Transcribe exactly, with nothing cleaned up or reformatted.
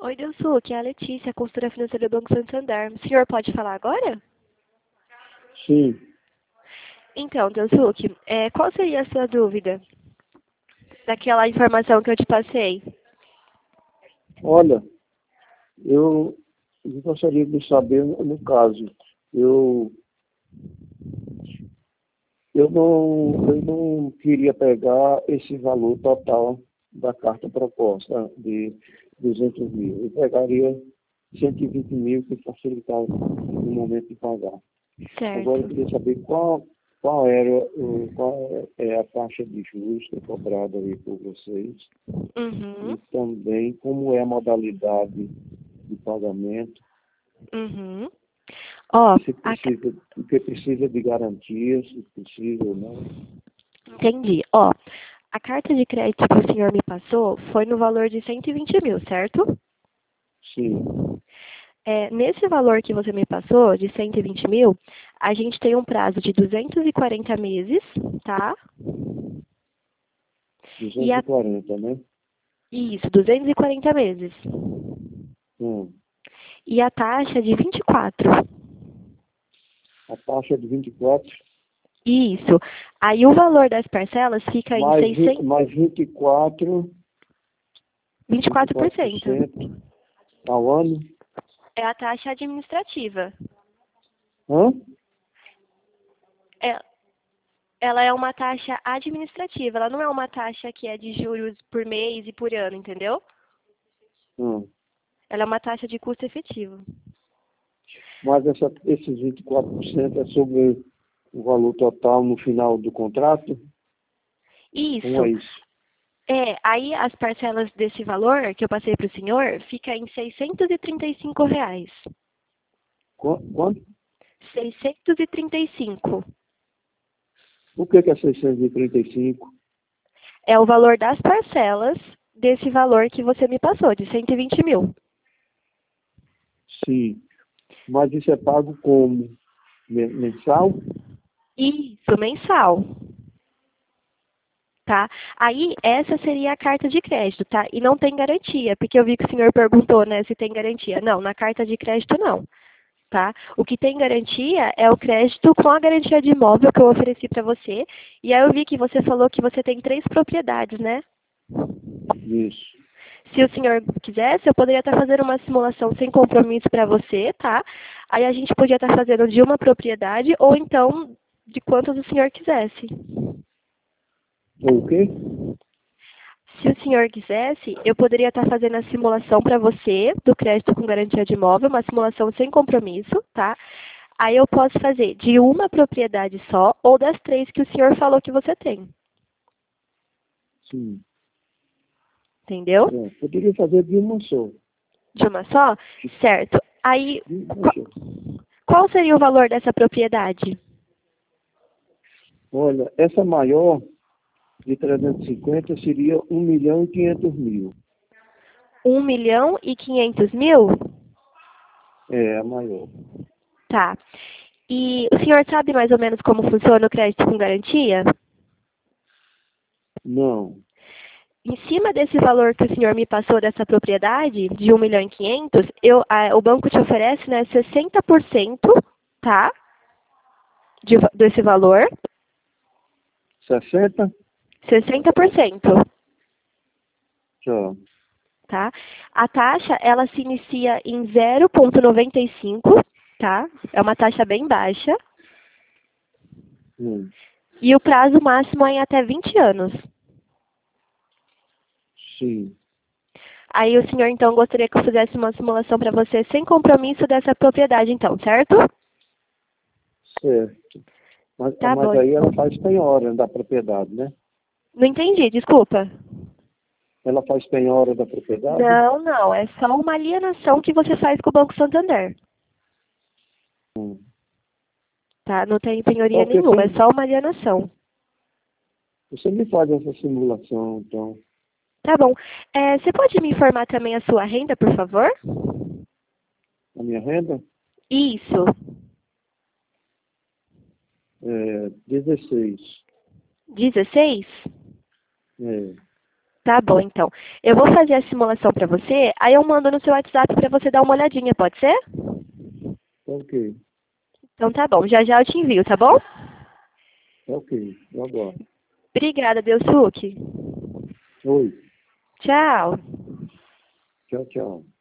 Oi, Delsu, aqui é a Letícia, consultora financeira do Banco Santander. O senhor pode falar agora? Sim. Então, Delsuque, é, qual seria a sua dúvida daquela informação que eu te passei? Olha, eu gostaria de saber, no caso, eu, eu, não, eu não queria pegar esse valor total da carta proposta de duzentos mil. Eu pegaria cento e vinte mil que facilitava no momento de pagar. Agora eu Certo. queria saber qual, qual era o- qual é a taxa de juros que é cobrada aí por vocês Uhum, e também como é a modalidade de pagamento, uhum. Ó, se a ca- precisa, o que precisa de garantias, se precisa ou não. entendi. Ó, a carta de crédito que o senhor me passou foi no valor de cento e vinte mil, certo? Sim, É, nesse valor que você me passou, de cento e vinte mil, a gente tem um prazo de duzentos e quarenta meses, tá? E duzentos a, e quarenta, né? isso, duzentos e quarenta meses. Hum. E a taxa de vinte e quatro. A taxa de vinte e quatro, Isso. Aí o valor das parcelas fica em mais, vi- seiscentos, mais vinte e quatro, vinte e quatro por cento. vinte e quatro por cento ao ano. É a taxa administrativa. Hã? É, ela é uma taxa administrativa, ela não é uma taxa que é de juros por mês e por ano, entendeu? Hum. Ela é uma taxa de custo efetivo. Mas essa, esses vinte e quatro por cento é sobre o valor total no final do contrato? Como Isso. é isso? É, aí as parcelas desse valor que eu passei para o senhor fica em seiscentos e trinta e cinco reais. Qu- Quanto? seiscentos e trinta e cinco. O que que é seiscentos e trinta e cinco? É o valor das parcelas desse valor que você me passou, de cento e vinte mil. Sim. Mas isso é pago como? Me- Mensal? Isso, mensal, tá? Aí, essa seria a carta de crédito, tá? E não tem garantia, porque eu vi que o senhor perguntou, né, se tem garantia. Não, na carta de crédito não, tá? O que tem garantia é o crédito com a garantia de imóvel que eu ofereci para você. E aí eu vi que você falou que você tem três propriedades, né? Isso. Se o senhor quisesse, eu poderia estar fazendo uma simulação sem compromisso para você, tá? Aí a gente podia estar fazendo de uma propriedade ou então de quantas o senhor quisesse. Ou o quê? Se o senhor quisesse, eu poderia estar fazendo a simulação para você do crédito com garantia de imóvel, uma simulação sem compromisso, tá? Aí eu posso fazer de uma propriedade só ou das três que o senhor falou que você tem. Sim. Entendeu? É, poderia fazer de uma só. De uma só? Certo. Aí, De uma qual, só. qual seria o valor dessa propriedade? Olha, essa maior de trezentos e cinquenta seria um milhão e quinhentos mil. Um milhão e quinhentos mil? É, a maior. Tá. E o senhor sabe mais ou menos como funciona o crédito com garantia? Não. Em cima desse valor que o senhor me passou dessa propriedade, de um milhão e quinhentos, eu, a, o banco te oferece, né, sessenta por cento, tá? De, va- desse valor. sessenta? sessenta por cento, Tchau. tá? A taxa, ela se inicia em zero vírgula noventa e cinco, tá? É uma taxa bem baixa. Hum. E o prazo máximo é em até vinte anos. Sim. Aí o senhor, então, gostaria que eu fizesse uma simulação para você sem compromisso dessa propriedade, então, certo? Certo. Mas, Tá mas bom. aí ela faz penhora da propriedade, né? Não entendi, desculpa. Ela faz penhora da propriedade? Não, não. É só uma alienação que você faz com o Banco Santander. Hum. Tá? Não tem penhoria Ok, nenhuma, é tem, só uma alienação. você me faz essa simulação, então. Tá bom. É, você pode me informar também a sua renda, por favor? A minha renda Isso. é dezesseis. dezesseis? É. Tá bom, então. Eu vou fazer a simulação para você, aí eu mando no seu WhatsApp para você dar uma olhadinha, pode ser? Ok, Então tá bom, já já eu te envio, tá bom? ok, eu aguardo. Obrigada, Belsuque. Oi, Tchau. tchau, tchau.